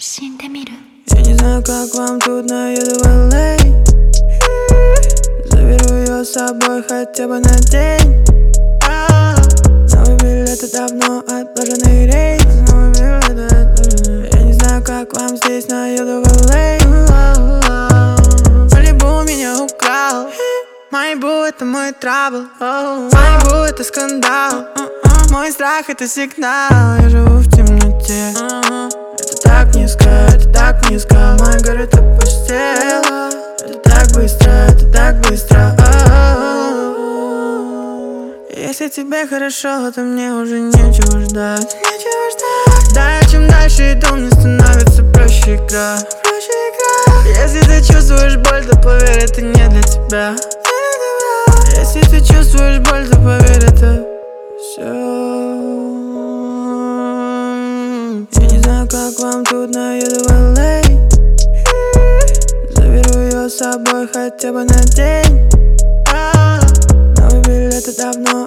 Я не знаю, как вам тут, но еду в LA. Заберу ее с собой хотя бы на день. Новый билет, это давно отложенный рейс. Я не знаю, как вам здесь, но еду в LA. Малибу меня украл. Малибу это мой трабл. Малибу это скандал. Мой страх это сигнал. Я живу в темноте. Это так низко, мой город опустел. Это так быстро. Если тебе хорошо, то мне уже нечего ждать. Да, чем дальше иду, мне становится проще игра. Если ты чувствуешь боль, то поверь, это не для тебя. Если ты чувствуешь боль, то поверь, это все. Я не знаю, как вам тут, но еду в LA. Заберу ее с собой хотя бы на день. Новый билет, это давно